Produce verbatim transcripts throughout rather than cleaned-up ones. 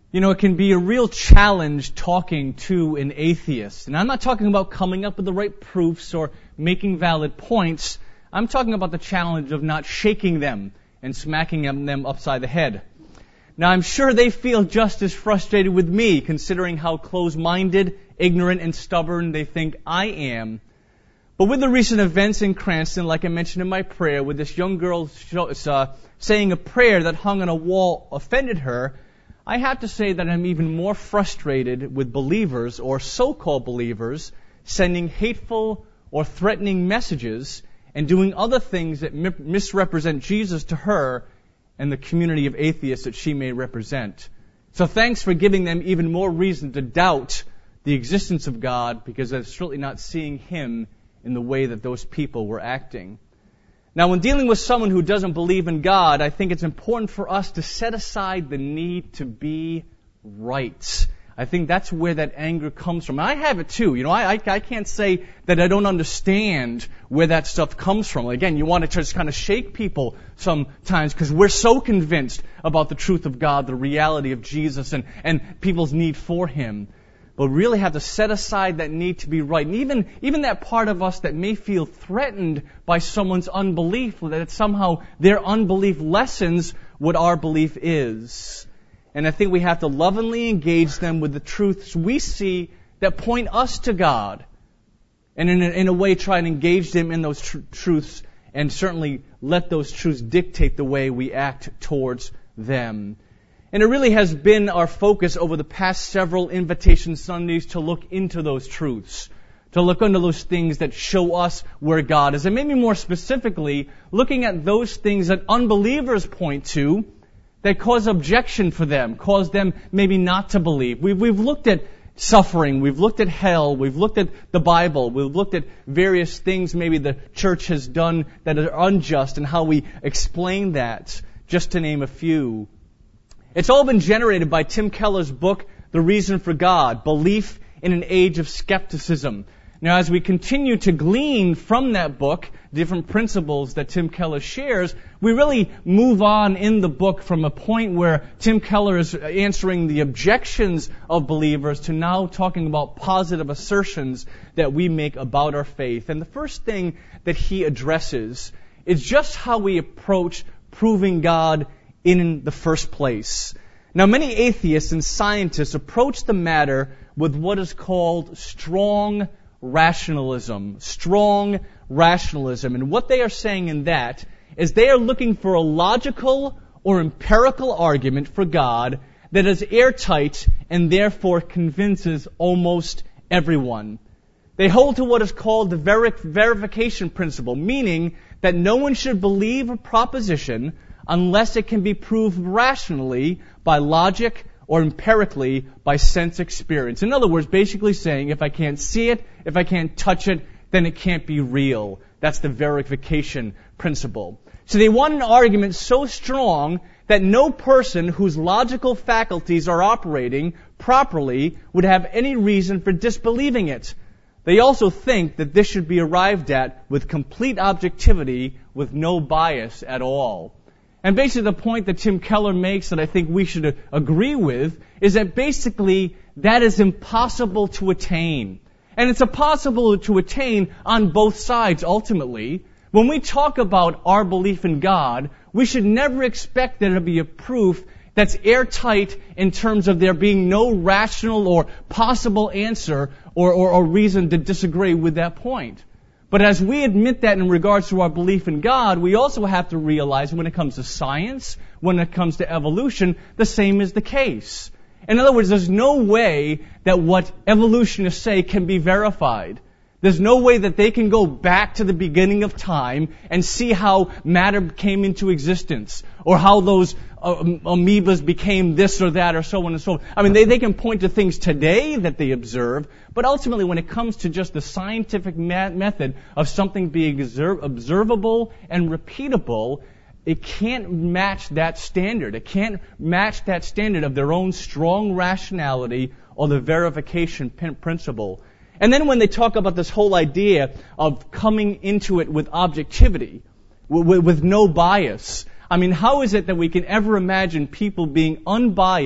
You know, it can be a real challenge talking to an atheist. And I'm not talking about coming up with the right proofs or making valid points. I'm talking about the challenge of not shaking them and smacking them upside the head. Now, I'm sure they feel just as frustrated with me, considering how close-minded, ignorant, and stubborn they think I am. But with the recent events in Cranston, like I mentioned in my prayer, with this young girl uh, saying a prayer that hung on a wall offended her, I have to say that I'm even more frustrated with believers, or so-called believers, sending hateful or threatening messages and doing other things that mi- misrepresent Jesus to her and the community of atheists that she may represent. So thanks for giving them even more reason to doubt the existence of God, because they're certainly not seeing Him in the way that those people were acting. Now, when dealing with someone who doesn't believe in God, I think it's important for us to set aside the need to be right. I think that's where that anger comes from. I have it too. You know, I, I, I can't say that I don't understand where that stuff comes from. Again, you want to just kind of shake people sometimes because we're so convinced about the truth of God, the reality of Jesus, and, and people's need for Him. But really have to set aside that need to be right. And even, even that part of us that may feel threatened by someone's unbelief, that somehow their unbelief lessens what our belief is. And I think we have to lovingly engage them with the truths we see that point us to God. And in a, in a way try and engage them in those tr- truths and certainly let those truths dictate the way we act towards them. And it really has been our focus over the past several Invitation Sundays to look into those truths, to look into those things that show us where God is. And maybe more specifically, looking at those things that unbelievers point to that cause objection for them, cause them maybe not to believe. We've, we've looked at suffering, we've looked at hell, we've looked at the Bible, we've looked at various things maybe the church has done that are unjust and how we explain that, just to name a few. It's all been generated by Tim Keller's book, The Reason for God, Belief in an Age of Skepticism. Now, as we continue to glean from that book different principles that Tim Keller shares, we really move on in the book from a point where Tim Keller is answering the objections of believers to now talking about positive assertions that we make about our faith. And the first thing that he addresses is just how we approach proving God in the first place. Now, many atheists and scientists approach the matter with what is called strong rationalism. Strong rationalism. And what they are saying in that is they are looking for a logical or empirical argument for God that is airtight and therefore convinces almost everyone. They hold to what is called the ver- verification principle, meaning that no one should believe a proposition unless it can be proved rationally by logic or empirically by sense experience. In other words, basically saying, if I can't see it, if I can't touch it, then it can't be real. That's the verification principle. So they want an argument so strong that no person whose logical faculties are operating properly would have any reason for disbelieving it. They also think that this should be arrived at with complete objectivity, with no bias at all. And basically the point that Tim Keller makes that I think we should agree with is that basically that is impossible to attain. And it's impossible to attain on both sides ultimately. When we talk about our belief in God, we should never expect there to be a proof that's airtight in terms of there being no rational or possible answer or, or, or reason to disagree with that point. But as we admit that in regards to our belief in God, we also have to realize when it comes to science, when it comes to evolution, the same is the case. In other words, there's no way that what evolutionists say can be verified. There's no way that they can go back to the beginning of time and see how matter came into existence or how those uh, amoebas became this or that or so on and so on. I mean, they, they can point to things today that they observe, but ultimately when it comes to just the scientific ma- method of something being observ- observable and repeatable, it can't match that standard. It can't match that standard of their own strong rationality or the verification pin- principle. And then when they talk about this whole idea of coming into it with objectivity, with, with no bias, I mean, how is it that we can ever imagine people being unbiased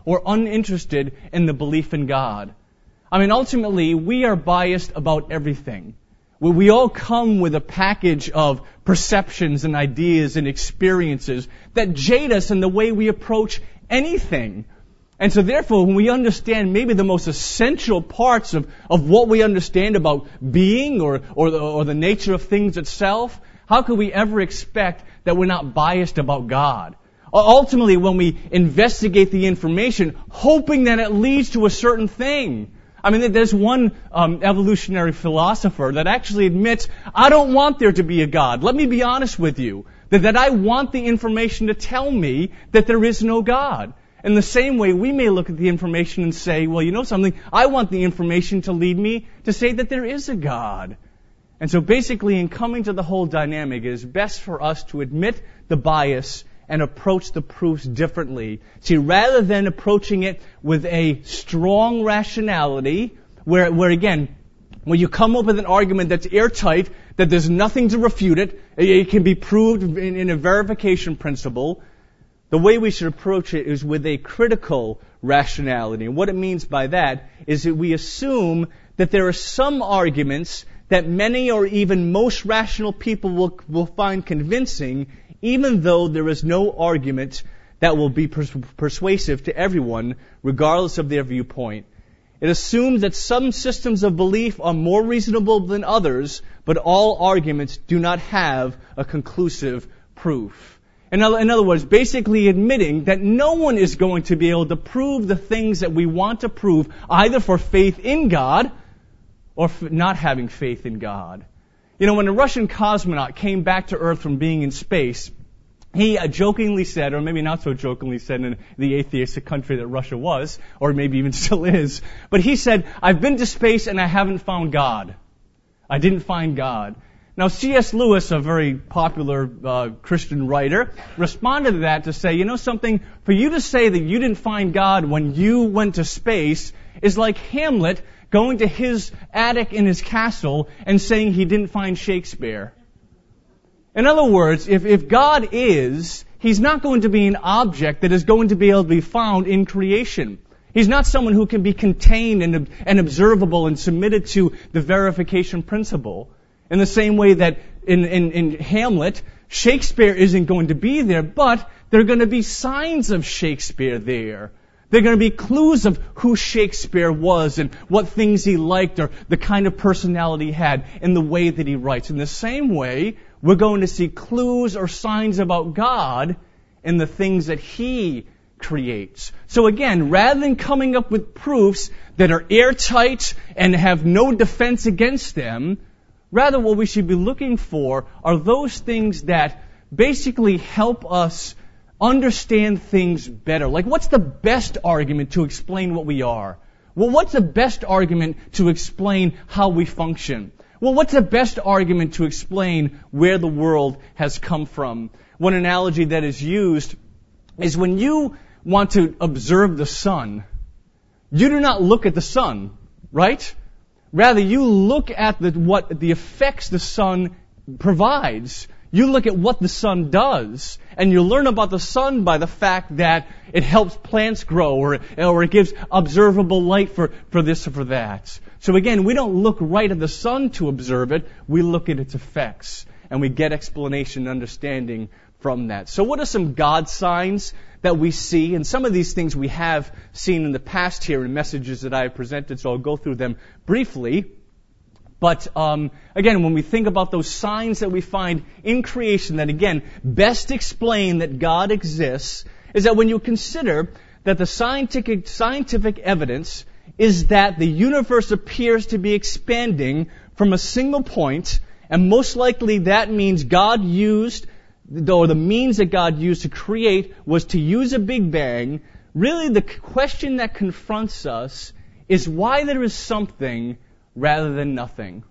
or uninterested in the belief in God. I mean, ultimately, we are biased about everything. We all come with a package of perceptions and ideas and experiences that jade us in the way we approach anything. And so therefore, when we understand maybe the most essential parts of, of what we understand about being or, or, the, or the nature of things itself, how could we ever expect that we're not biased about God? Ultimately, when we investigate the information, hoping that it leads to a certain thing. I mean, there's one um, evolutionary philosopher that actually admits, I don't want there to be a God. Let me be honest with you. That, that I want the information to tell me that there is no God. In the same way, we may look at the information and say, well, you know something? I want the information to lead me to say that there is a God. And so basically, in coming to the whole dynamic, it is best for us to admit the bias and approach the proofs differently. See, rather than approaching it with a strong rationality, where, where again, when you come up with an argument that's airtight, that there's nothing to refute it, it can be proved in, in a verification principle, the way we should approach it is with a critical rationality. And what it means by that is that we assume that there are some arguments that many or even most rational people will, will find convincing, even though there is no argument that will be pers- persuasive to everyone, regardless of their viewpoint. It assumes that some systems of belief are more reasonable than others, but all arguments do not have a conclusive proof. In other, in other words, basically admitting that no one is going to be able to prove the things that we want to prove, either for faith in God or for not having faith in God. You know, when a Russian cosmonaut came back to Earth from being in space, he uh, jokingly said, or maybe not so jokingly said in the atheistic country that Russia was, or maybe even still is, but he said, I've been to space and I haven't found God. I didn't find God. Now, C S Lewis, a very popular uh, Christian writer, responded to that to say, you know something, for you to say that you didn't find God when you went to space is like Hamlet going to his attic in his castle and saying he didn't find Shakespeare. In other words, if, if God is, He's not going to be an object that is going to be able to be found in creation. He's not someone who can be contained and, and observable and submitted to the verification principle. In the same way that in, in, in Hamlet, Shakespeare isn't going to be there, but there are going to be signs of Shakespeare there. There are going to be clues of who Shakespeare was and what things he liked or the kind of personality he had in the way that he writes. In the same way, we're going to see clues or signs about God in the things that He creates. So again, rather than coming up with proofs that are airtight and have no defense against them, rather what we should be looking for are those things that basically help us understand things better. Like, what's the best argument to explain what we are? Well, what's the best argument to explain how we function? Well, what's the best argument to explain where the world has come from? One analogy that is used is when you want to observe the sun, you do not look at the sun, right? Rather, you look at the, what the effects the sun provides. You look at what the sun does, and you learn about the sun by the fact that it helps plants grow, or, or it gives observable light for, for this or for that. So again, we don't look right at the sun to observe it, we look at its effects, and we get explanation and understanding from that. So what are some God signs that we see? And some of these things we have seen in the past here in messages that I have presented, so I'll go through them briefly. But um, again, when we think about those signs that we find in creation that, again, best explain that God exists, is that when you consider that the scientific, scientific evidence is that the universe appears to be expanding from a single point, and most likely that means God used, or the means that God used to create was to use a Big Bang, really the question that confronts us is why there is something rather than nothing.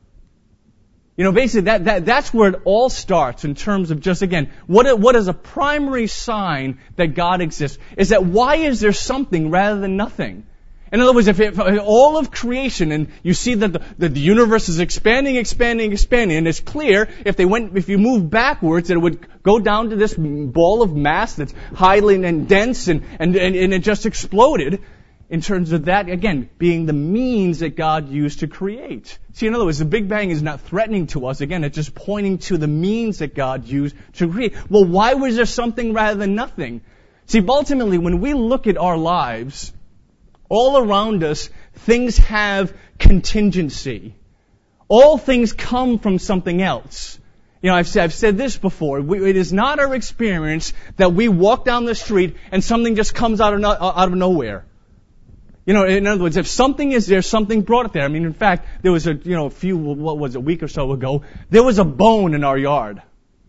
You know, basically that, that that's where it all starts in terms of just, again, what what is a primary sign that God exists is that why is there something rather than nothing? In other words, if, it, if all of creation, and you see that the, that the universe is expanding, expanding, expanding, and it's clear if they went, if you move backwards, that it would go down to this ball of mass that's highly and dense, and, and, and, and it just exploded. In terms of that, again, being the means that God used to create. See, in other words, the Big Bang is not threatening to us. Again, it's just pointing to the means that God used to create. Well, why was there something rather than nothing? See, ultimately, when we look at our lives, all around us, things have contingency. All things come from something else. You know, I've said, I've said this before. We, it is not our experience that we walk down the street and something just comes out of, no, out of nowhere. You know, in other words, if something is there, something brought it there. I mean, in fact, there was a, you know, a few, what was it, a week or so ago, there was a bone in our yard.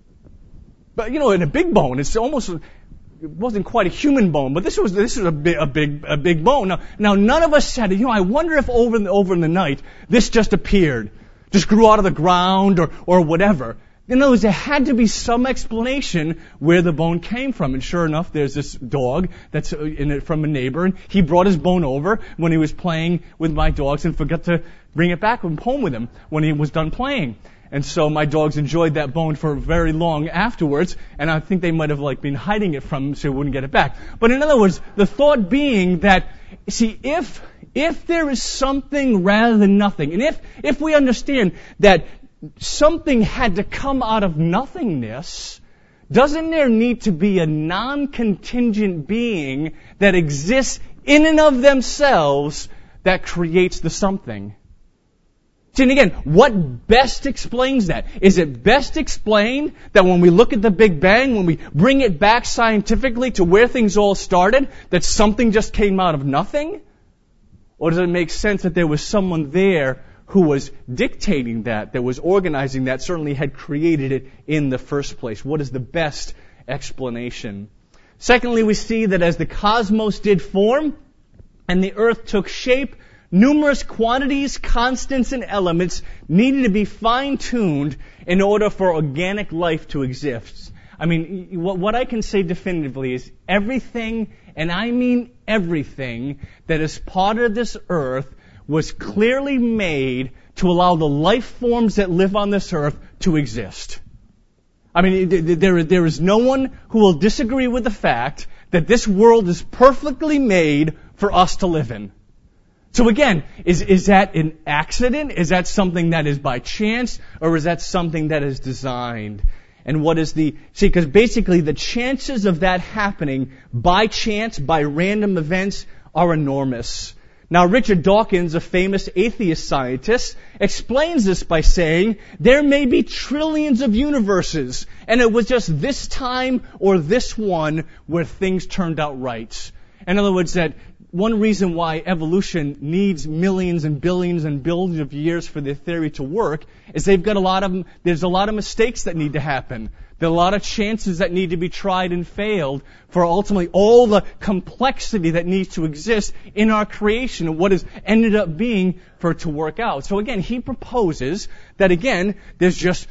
But, you know, in a big bone, it's almost, it wasn't quite a human bone, but this was, this was a big, a big, a big bone. Now, now none of us said, you know, I wonder if over in the, over in the night, this just appeared, just grew out of the ground or, or whatever. In other words, there had to be some explanation where the bone came from. And sure enough, there's this dog that's in it from a neighbor, and he brought his bone over when he was playing with my dogs and forgot to bring it back home with him when he was done playing. And so my dogs enjoyed that bone for very long afterwards, and I think they might have like been hiding it from him so he wouldn't get it back. But in other words, the thought being that, see, if if there is something rather than nothing, and if if we understand that something had to come out of nothingness, doesn't there need to be a non-contingent being that exists in and of themselves that creates the something? See, and again, what best explains that? Is it best explained that when we look at the Big Bang, when we bring it back scientifically to where things all started, that something just came out of nothing? Or does it make sense that there was someone there who was dictating that, that was organizing that, certainly had created it in the first place? What is the best explanation? Secondly, we see that as the cosmos did form and the earth took shape, numerous quantities, constants, and elements needed to be fine-tuned in order for organic life to exist. I mean, what I can say definitively is everything, and I mean everything, that is part of this earth was clearly made to allow the life forms that live on this earth to exist. I mean, there, there is no one who will disagree with the fact that this world is perfectly made for us to live in. So again, is, is that an accident? Is that something that is by chance? Or is that something that is designed? And what is the, see, because basically the chances of that happening by chance, by random events, are enormous. Now, Richard Dawkins, a famous atheist scientist, explains this by saying there may be trillions of universes, and it was just this time or this one where things turned out right. In other words, that one reason why evolution needs millions and billions and billions of years for their theory to work is they've got a lot of, there's a lot of mistakes that need to happen. There are a lot of chances that need to be tried and failed for ultimately all the complexity that needs to exist in our creation and what has ended up being for it to work out. So again, he proposes that again, there's just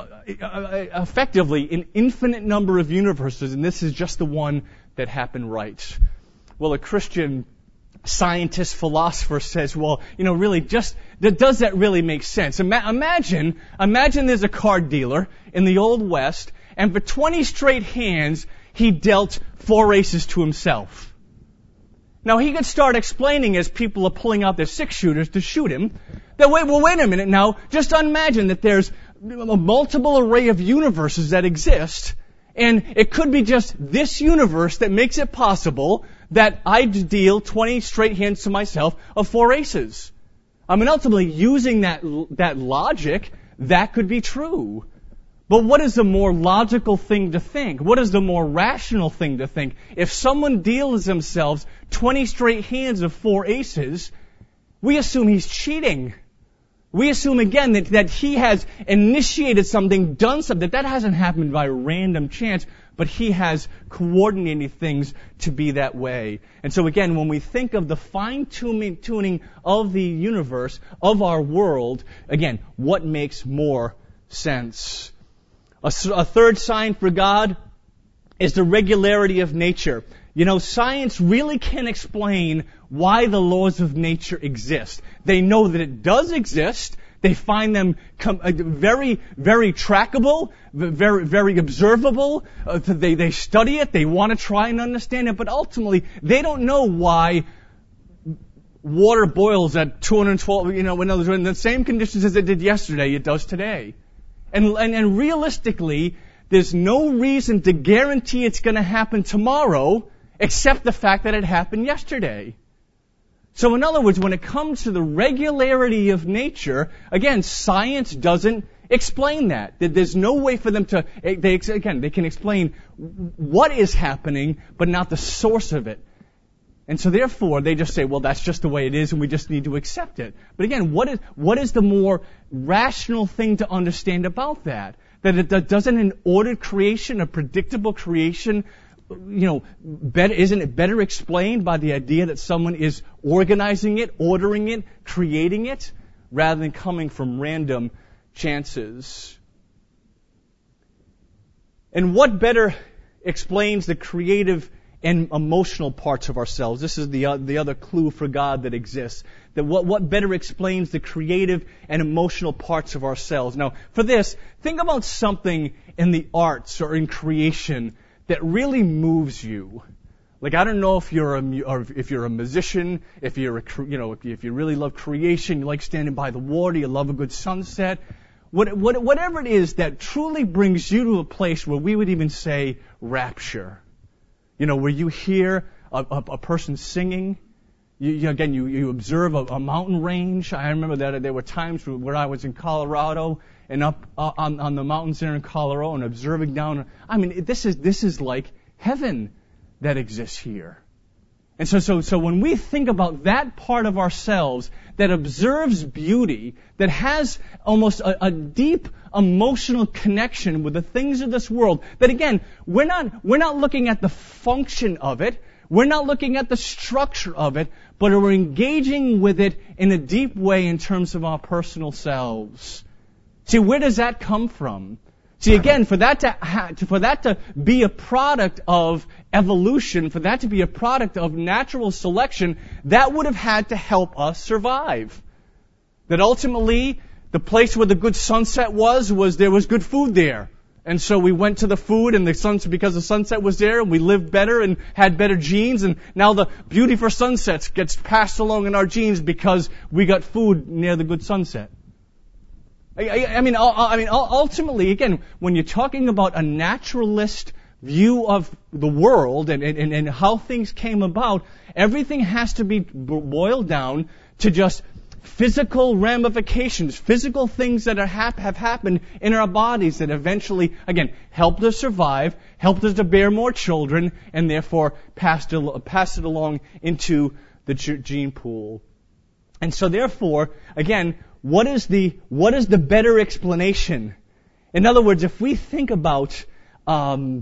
effectively an infinite number of universes, and this is just the one that happened right. Well, a Christian scientist, philosopher says, well, you know, really, just, does that really make sense? Ima- imagine, imagine there's a card dealer in the Old West, and for twenty straight hands, he dealt four aces to himself. Now, he could start explaining as people are pulling out their six-shooters to shoot him, that, wait, well, wait a minute now, just imagine that there's a multiple array of universes that exist, and it could be just this universe that makes it possible that I deal twenty straight hands to myself of four aces. I mean, ultimately, using that that logic, that could be true. But what is the more logical thing to think? What is the more rational thing to think? If someone deals themselves twenty straight hands of four aces, we assume he's cheating. We assume, again, that, that he has initiated something, done something, that that hasn't happened by random chance, but he has coordinated things to be that way. And so again, when we think of the fine-tuning of the universe, of our world, again, what makes more sense? A, a third sign for God is the regularity of nature. You know, science really can't explain why the laws of nature exist. They know that it does exist. They find them com- uh, very, very trackable, very, very observable. Uh, they, they study it. They want to try and understand it. But ultimately, they don't know why water boils at two hundred twelve, you know, when it was in the same conditions as it did yesterday, it does today. And, and, and realistically, there's no reason to guarantee it's going to happen tomorrow, except the fact that it happened yesterday. So in other words, when it comes to the regularity of nature, again, science doesn't explain that. There's no way for them to, they, again, they can explain what is happening, but not the source of it. And so therefore, they just say, well, that's just the way it is, and we just need to accept it. But again, what is, what is the more rational thing to understand about that? That it that doesn't an ordered creation, a predictable creation, you know, better, isn't it better explained by the idea that someone is organizing it, ordering it, creating it, rather than coming from random chances? And what better explains the creative and emotional parts of ourselves? This is the uh, the other clue for God that exists. That what what better explains the creative and emotional parts of ourselves? Now, for this, think about something in the arts or in creation that really moves you. Like, I don't know if you're a or if you're a musician, if you're a you know if you, if you really love creation, you like standing by the water, you love a good sunset, what, what, whatever it is that truly brings you to a place where we would even say rapture. You know, where you hear a, a, a person singing. You, you, again, you, you observe a, a mountain range. I remember that there were times where I was in Colorado and up uh, on, on the mountains there in Colorado and observing down. I mean, this is this is like heaven that exists here. And so, so, so when we think about that part of ourselves that observes beauty, that has almost a, a deep emotional connection with the things of this world, that again, we're not, we're not looking at the function of it, we're not looking at the structure of it, but we're engaging with it in a deep way in terms of our personal selves. See, where does that come from? See, again, for that to, ha- for that to be a product of evolution, for that to be a product of natural selection, that would have had to help us survive. That ultimately, the place where the good sunset was, was there was good food there. And so we went to the food, and the sunset, because the sunset was there, and we lived better and had better genes, and now the beauty for sunsets gets passed along in our genes because we got food near the good sunset. I, I mean, I mean, ultimately, again, when you're talking about a naturalist view of the world and, and, and how things came about, everything has to be boiled down to just physical ramifications, physical things that are hap- have happened in our bodies that eventually, again, helped us survive, helped us to bear more children, and therefore passed it, passed it along into the gene pool. And so therefore, again, What is the what is the better explanation? In other words, if we think about um,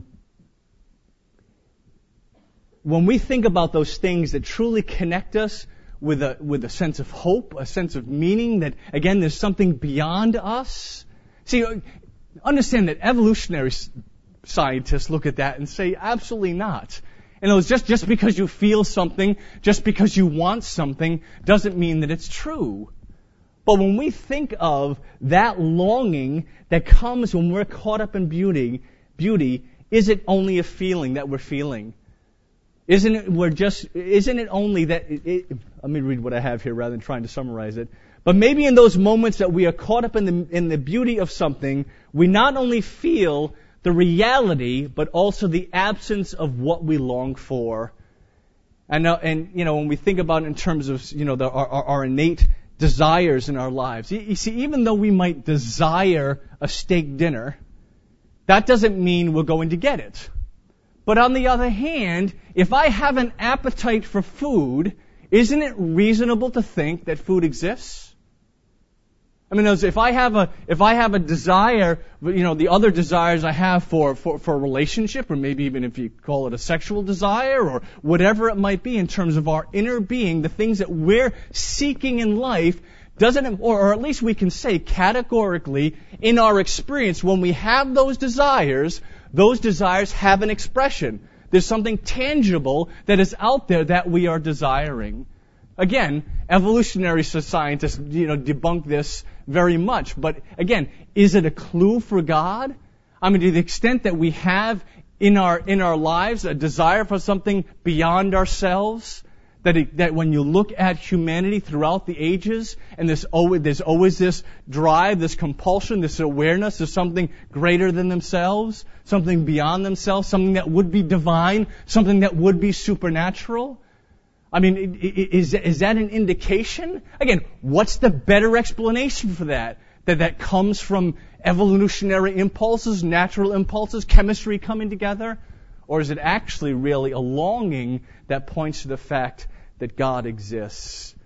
when we think about those things that truly connect us with a with a sense of hope, a sense of meaning, that again there's something beyond us. See, understand that evolutionary scientists look at that and say absolutely not. And it was just just because you feel something, just because you want something, doesn't mean that it's true. But when we think of that longing that comes when we're caught up in beauty, beauty, is it only a feeling that we're feeling? Isn't it we're just? Isn't it only that? It, it, let me read what I have here rather than trying to summarize it. But maybe in those moments that we are caught up in the in the beauty of something, we not only feel the reality, but also the absence of what we long for. And uh, and you know when we think about it in terms of you know the, our, our, our innate desires in our lives. You see, even though we might desire a steak dinner, that doesn't mean we're going to get it. But on the other hand, if I have an appetite for food, isn't it reasonable to think that food exists? I mean, if I have a if I have a desire, you know, the other desires I have for, for, for a relationship, or maybe even if you call it a sexual desire, or whatever it might be in terms of our inner being, the things that we're seeking in life, doesn't, or, or at least we can say categorically, in our experience, when we have those desires, those desires have an expression. There's something tangible that is out there that we are desiring. Again, evolutionary scientists, you know, debunk this very much. But again, is it a clue for God? I mean, to the extent that we have in our in our lives a desire for something beyond ourselves, that it, that when you look at humanity throughout the ages, and there's always, there's always this drive, this compulsion, this awareness of something greater than themselves, something beyond themselves, something that would be divine, something that would be supernatural. I mean, is is that an indication? Again, what's the better explanation for that? That that comes from evolutionary impulses, natural impulses, chemistry coming together? Or is it actually really a longing that points to the fact that God exists?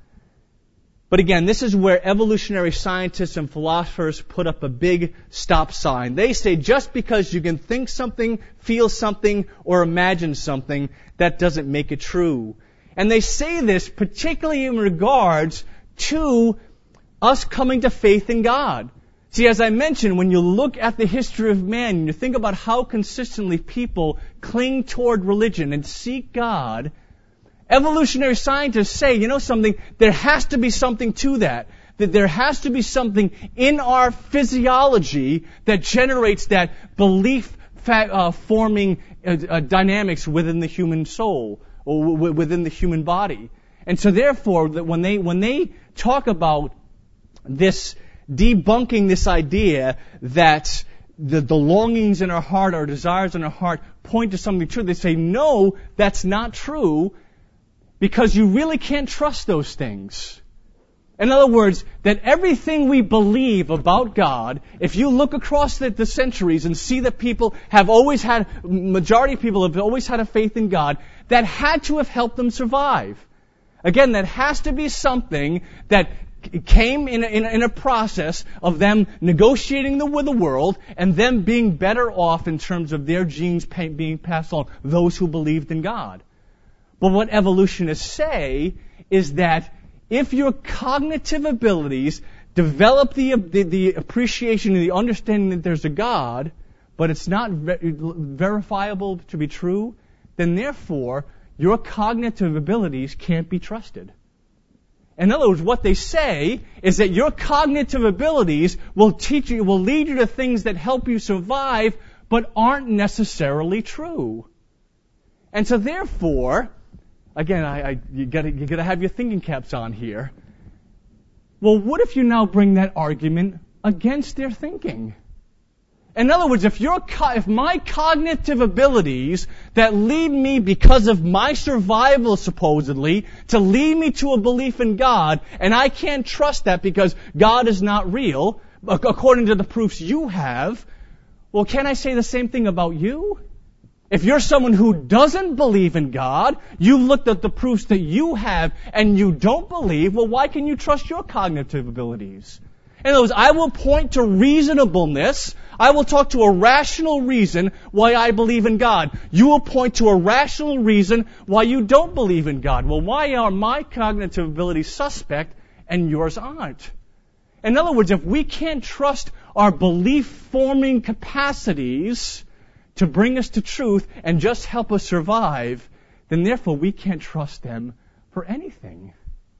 But again, this is where evolutionary scientists and philosophers put up a big stop sign. They say just because you can think something, feel something, or imagine something, that doesn't make it true. And they say this particularly in regards to us coming to faith in God. See, as I mentioned, when you look at the history of man, and you think about how consistently people cling toward religion and seek God, evolutionary scientists say, you know something, there has to be something to that. That there has to be something in our physiology that generates that belief fa- uh, forming uh, uh, dynamics within the human soul or w- within the human body. And so therefore, that when they when they talk about this, debunking this idea that the, the longings in our heart, our desires in our heart point to something true, they say, no, that's not true, because you really can't trust those things. In other words, that everything we believe about God, if you look across the, the centuries and see that people have always had, majority of people have always had a faith in God, that had to have helped them survive. Again, that has to be something that came in a, in, a, in a process of them negotiating the, with the world and them being better off in terms of their genes pay, being passed on, those who believed in God. But what evolutionists say is that if your cognitive abilities develop the, the, the appreciation and the understanding that there's a God, but it's not ver- verifiable to be true, then therefore your cognitive abilities can't be trusted. In other words, what they say is that your cognitive abilities will teach you, will lead you to things that help you survive, but aren't necessarily true. And so therefore, again, I, I, you gotta, you gotta have your thinking caps on here. Well, what if you now bring that argument against their thinking? In other words, if your if my cognitive abilities that lead me because of my survival supposedly to lead me to a belief in God, and I can't trust that because God is not real, according to the proofs you have, well, can I say the same thing about you? If you're someone who doesn't believe in God, you've looked at the proofs that you have and you don't believe, well, why can you trust your cognitive abilities? In other words, I will point to reasonableness. I will talk to a rational reason why I believe in God. You will point to a rational reason why you don't believe in God. Well, why are my cognitive abilities suspect and yours aren't? In other words, if we can't trust our belief-forming capacities to bring us to truth and just help us survive, then therefore we can't trust them for anything.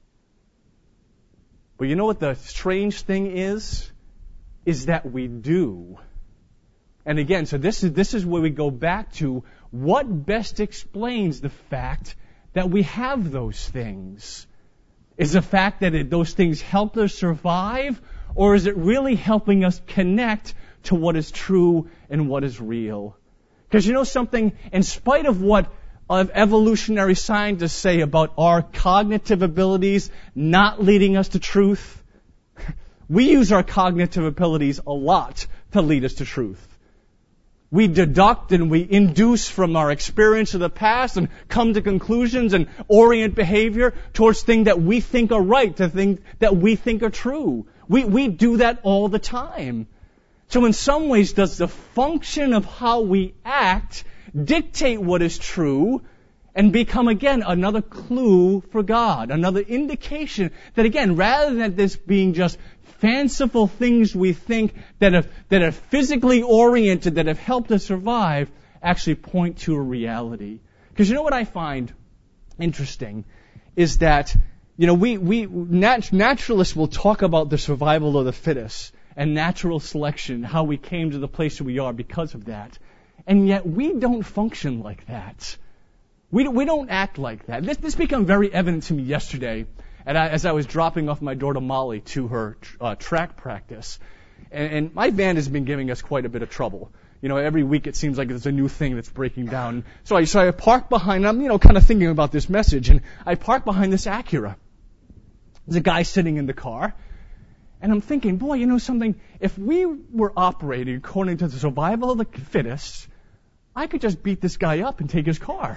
But you know what the strange thing is? Is that we do. And again, so this is this is where we go back to what best explains the fact that we have those things. Is the fact that it, those things help us survive, or is it really helping us connect to what is true and what is real? Because you know something, in spite of what of evolutionary scientists say about our cognitive abilities not leading us to truth, we use our cognitive abilities a lot to lead us to truth. We deduct and we induce from our experience of the past and come to conclusions and orient behavior towards things that we think are right, to things that we think are true. We, we do that all the time. So in some ways, does the function of how we act dictate what is true and become, again, another clue for God, another indication that, again, rather than this being just fanciful things we think that have, that are physically oriented, that have helped us survive, actually point to a reality. Because you know what I find interesting is that, you know, we, we nat- naturalists will talk about the survival of the fittest and natural selection, how we came to the place where we are because of that. And yet we don't function like that. We don't, we don't act like that. This, this became very evident to me yesterday and I, as I was dropping off my daughter Molly to her uh, track practice. And, and my van has been giving us quite a bit of trouble. You know, every week it seems like there's a new thing that's breaking down. So I, so I parked behind, I'm, you know, kind of thinking about this message, and I parked behind this Acura. There's a guy sitting in the car, and I'm thinking, boy, you know something? If we were operating according to the survival of the fittest, I could just beat this guy up and take his car.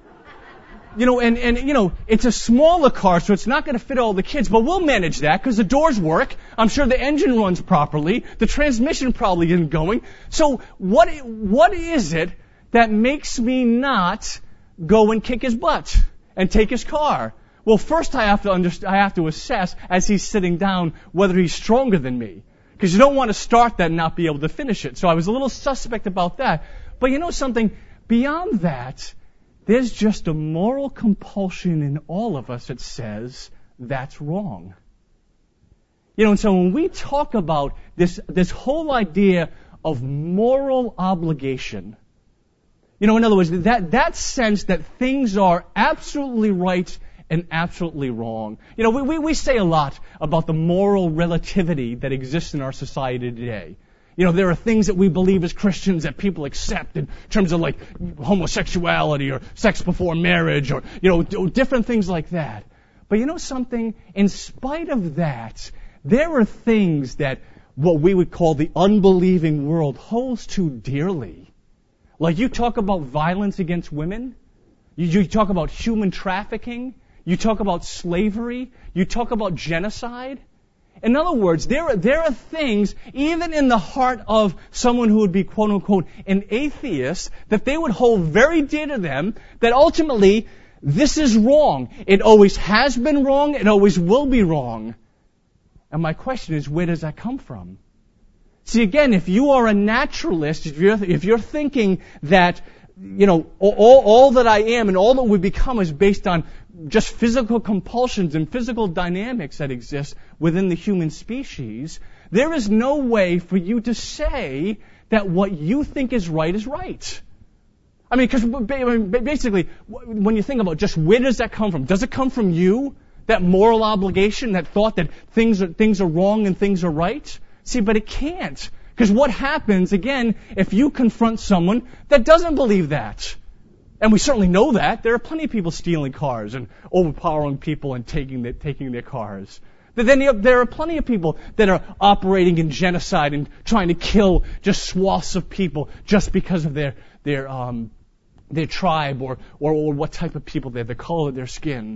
You know, and, and, you know, it's a smaller car, so it's not going to fit all the kids, but we'll manage that because the doors work. I'm sure the engine runs properly. The transmission probably isn't going. So what, what is it that makes me not go and kick his butt and take his car? Well, first I have to understand, I have to assess as he's sitting down whether he's stronger than me. Because you don't want to start that and not be able to finish it. So I was a little suspect about that. But you know something? Beyond that, there's just a moral compulsion in all of us that says that's wrong. You know, and so when we talk about this, this whole idea of moral obligation, you know, in other words, that, that sense that things are absolutely right and absolutely wrong. You know, we, we, we say a lot about the moral relativity that exists in our society today. You know, there are things that we believe as Christians that people accept in terms of like homosexuality or sex before marriage or, you know, different things like that. But you know something? In spite of that, there are things that what we would call the unbelieving world holds too dearly. Like you talk about violence against women. You, you talk about human trafficking. You talk about slavery. You talk about genocide. In other words, there are, there are things, even in the heart of someone who would be quote-unquote an atheist, that they would hold very dear to them, that ultimately, this is wrong. It always has been wrong. It always will be wrong. And my question is, where does that come from? See, again, if you are a naturalist, if you're, if you're thinking that, you know, all, all that I am and all that we become is based on just physical compulsions and physical dynamics that exist within the human species, there is no way for you to say that what you think is right is right. I mean, because basically, when you think about just where does that come from? Does it come from you? That moral obligation, that thought that things are, things are wrong and things are right? See, but it can't. Because what happens, again, if you confront someone that doesn't believe that? And we certainly know that. There are plenty of people stealing cars and overpowering people and taking, the, taking their cars. But then there are plenty of people that are operating in genocide and trying to kill just swaths of people just because of their their um, their tribe or, or or what type of people they're, the color of their skin.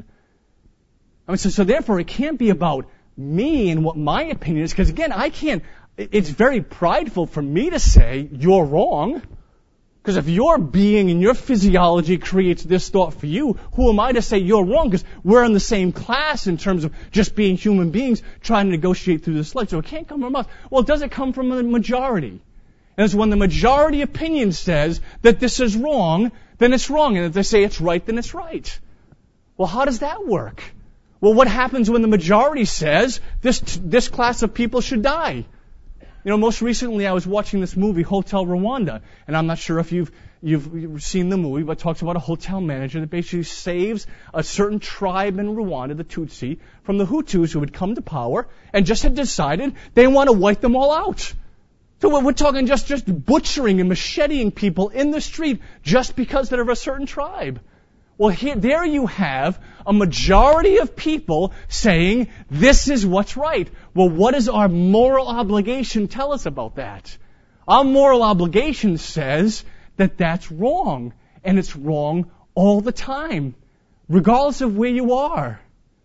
I mean, so, so therefore, it can't be about me and what my opinion is, because again, I can't. It's very prideful for me to say you're wrong. Because if your being and your physiology creates this thought for you, who am I to say you're wrong? Because we're in the same class in terms of just being human beings trying to negotiate through this life. So it can't come from us. Well, does it come from the majority? And it's when the majority opinion says that this is wrong, then it's wrong. And if they say it's right, then it's right. Well, how does that work? Well, what happens when the majority says this this class of people should die? You know, most recently I was watching this movie, Hotel Rwanda, and I'm not sure if you've, you've seen the movie, but it talks about a hotel manager that basically saves a certain tribe in Rwanda, the Tutsi, from the Hutus who had come to power and just had decided they want to wipe them all out. So we're, we're talking just, just butchering and macheting people in the street just because they're of a certain tribe. Well, here, there you have a majority of people saying this is what's right. Well, what does our moral obligation tell us about that? Our moral obligation says that that's wrong, and it's wrong all the time, regardless of where you are.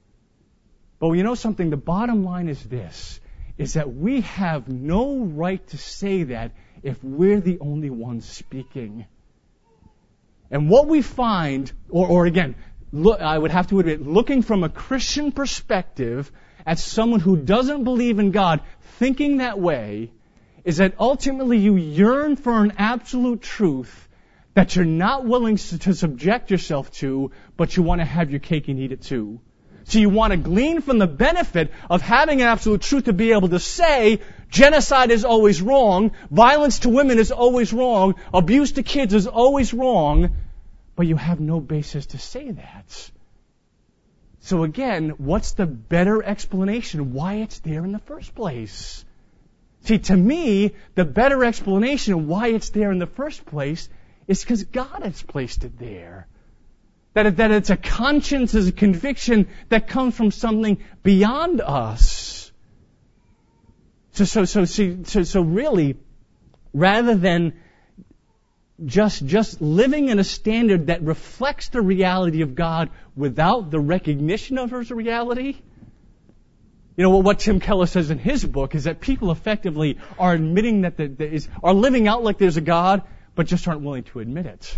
But you know something? The bottom line is this, is that we have no right to say that if we're the only ones speaking. And what we find, or, or again, look, I would have to admit, looking from a Christian perspective at someone who doesn't believe in God, thinking that way, is that ultimately you yearn for an absolute truth that you're not willing to subject yourself to, but you want to have your cake and eat it too. So you want to glean from the benefit of having an absolute truth to be able to say, genocide is always wrong, violence to women is always wrong, abuse to kids is always wrong, but you have no basis to say that. So again, what's the better explanation why it's there in the first place? See, to me, the better explanation why it's there in the first place is because God has placed it there. That, it, that it's a conscience, is a conviction that comes from something beyond us. So, so, so, see, so, so really, rather than just, just living in a standard that reflects the reality of God without the recognition of His reality, you know, what Tim Keller says in his book is that people effectively are admitting that there is, are living out like there's a God, but just aren't willing to admit it.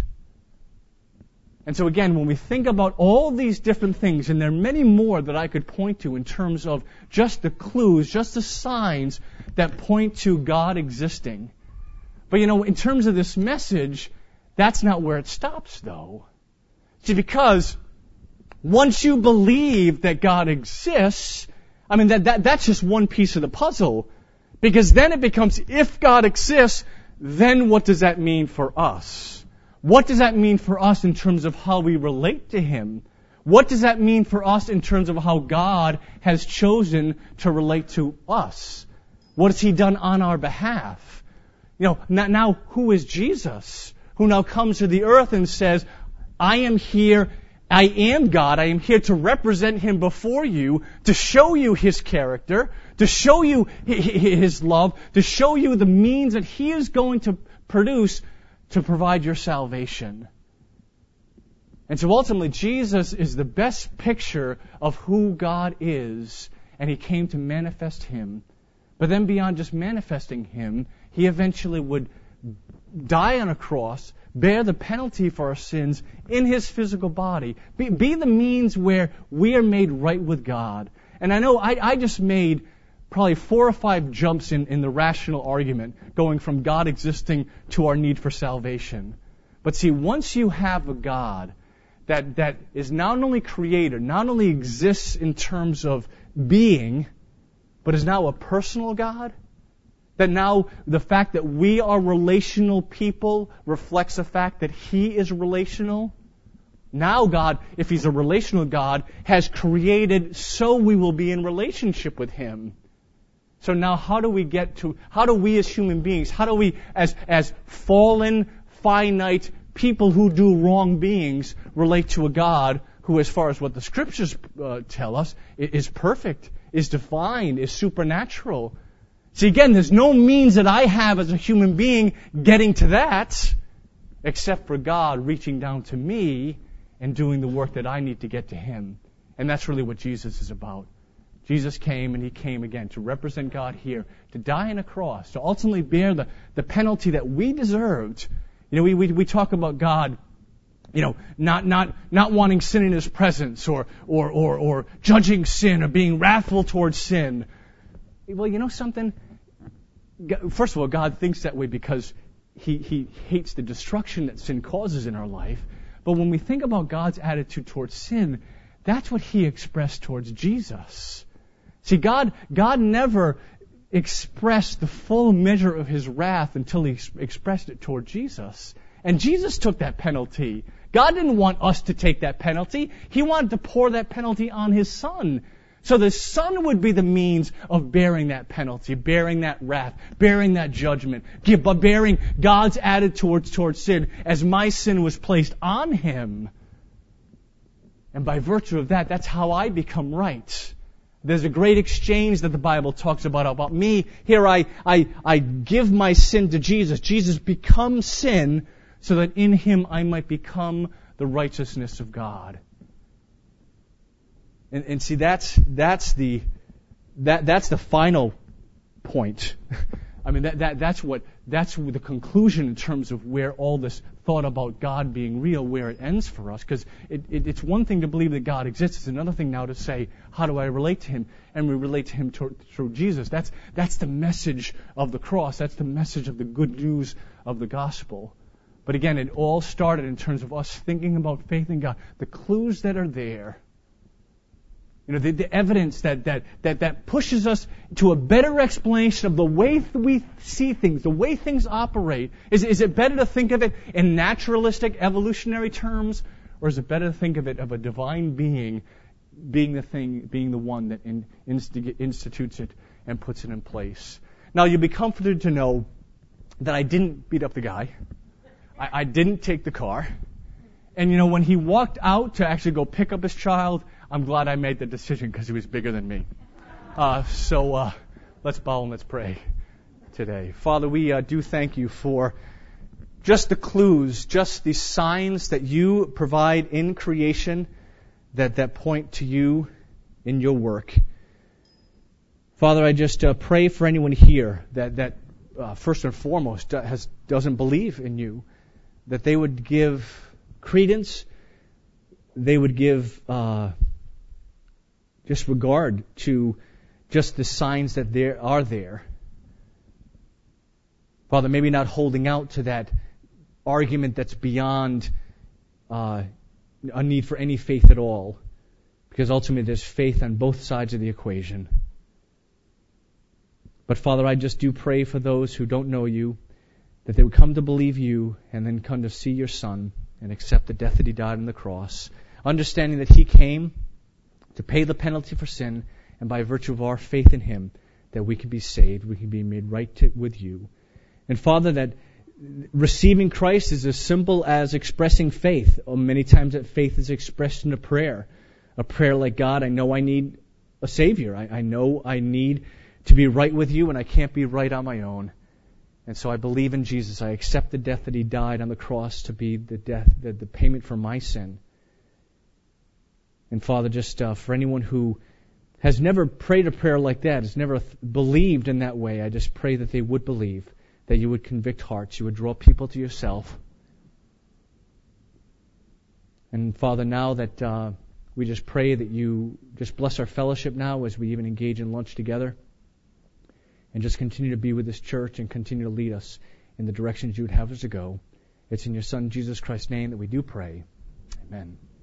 And so again, when we think about all these different things, and there are many more that I could point to in terms of just the clues, just the signs that point to God existing. But you know, in terms of this message, that's not where it stops though. See, because once you believe that God exists, I mean, that, that that's just one piece of the puzzle. Because then it becomes, if God exists, then what does that mean for us? What does that mean for us in terms of how we relate to Him? What does that mean for us in terms of how God has chosen to relate to us? What has He done on our behalf? You know, now, now who is Jesus? Who now comes to the earth and says, I am here, I am God, I am here to represent Him before you, to show you His character, to show you His love, to show you the means that He is going to produce to provide your salvation. And so ultimately, Jesus is the best picture of who God is, and He came to manifest Him. But then beyond just manifesting Him, He eventually would die on a cross, bear the penalty for our sins in His physical body, be, be the means where we are made right with God. And I know I, I just made probably four or five jumps in, in the rational argument, going from God existing to our need for salvation. But see, once you have a God that, that is not only creator, not only exists in terms of being, but is now a personal God, that now the fact that we are relational people reflects the fact that He is relational. Now God, if He's a relational God, has created so we will be in relationship with Him. So now how do we get to, how do we as human beings, how do we as, as fallen, finite people who do wrong beings relate to a God who, as far as what the Scriptures uh, tell us, is perfect, is divine, is supernatural? See, again, there's no means that I have as a human being getting to that, except for God reaching down to me and doing the work that I need to get to Him. And that's really what Jesus is about. Jesus came, and He came again to represent God here, to die on a cross, to ultimately bear the, the penalty that we deserved. You know, we, we, we talk about God, you know, not, not, not wanting sin in His presence, or, or, or, or judging sin, or being wrathful towards sin. Well, you know something? First of all, God thinks that way because He, He hates the destruction that sin causes in our life. But when we think about God's attitude towards sin, that's what He expressed towards Jesus. See, God, God never expressed the full measure of His wrath until He expressed it toward Jesus. And Jesus took that penalty. God didn't want us to take that penalty. He wanted to pour that penalty on His Son. So the Son would be the means of bearing that penalty, bearing that wrath, bearing that judgment, but bearing God's attitude towards, towards sin as my sin was placed on Him. And by virtue of that, that's how I become right. There's a great exchange that the Bible talks about, about me. Here I, I, I give my sin to Jesus. Jesus becomes sin so that in Him I might become the righteousness of God. And, and see, that's, that's the, that, that's the final point. I mean, that, that, that's what, that's the conclusion in terms of where all this thought about God being real, where it ends for us. Because it, it, it's one thing to believe that God exists. It's another thing now to say, how do I relate to Him? And we relate to Him to, through Jesus. That's, that's the message of the cross. That's the message of the good news of the gospel. But again, it all started in terms of us thinking about faith in God. The clues that are there, you know, the, the evidence that, that, that, that pushes us to a better explanation of the way we see things, the way things operate. Is, is it better to think of it in naturalistic, evolutionary terms, or is it better to think of it of a divine being being the thing, being the one that in, instig- institutes it and puts it in place? Now, you'll be comforted to know that I didn't beat up the guy. I, I didn't take the car. And, you know, when he walked out to actually go pick up his child, I'm glad I made the decision because he was bigger than me. Uh, so uh, let's bow and let's pray today. Father, we uh, do thank you for just the clues, just the signs that you provide in creation that, that point to you in your work. Father, I just uh, pray for anyone here that, that uh, first and foremost has, doesn't believe in you, that they would give credence, they would give uh, just regard to just the signs that there are there. Father, maybe not holding out to that argument that's beyond uh, a need for any faith at all, because ultimately there's faith on both sides of the equation. But Father, I just do pray for those who don't know you, that they would come to believe you and then come to see your Son and accept the death that he died on the cross, understanding that he came to pay the penalty for sin, and by virtue of our faith in him, that we can be saved, we can be made right to, with you. And Father, that receiving Christ is as simple as expressing faith. Or many times that faith is expressed in a prayer. A prayer like, God, I know I need a Savior. I, I know I need to be right with you, and I can't be right on my own. And so I believe in Jesus. I accept the death that he died on the cross to be the death, the, the payment for my sin. And Father, just uh, for anyone who has never prayed a prayer like that, has never th- believed in that way, I just pray that they would believe, that you would convict hearts, you would draw people to yourself. And Father, now that uh, we just pray that you just bless our fellowship now as we even engage in lunch together, and just continue to be with this church and continue to lead us in the directions you would have us to go. It's in your Son, Jesus Christ's name, that we do pray. Amen.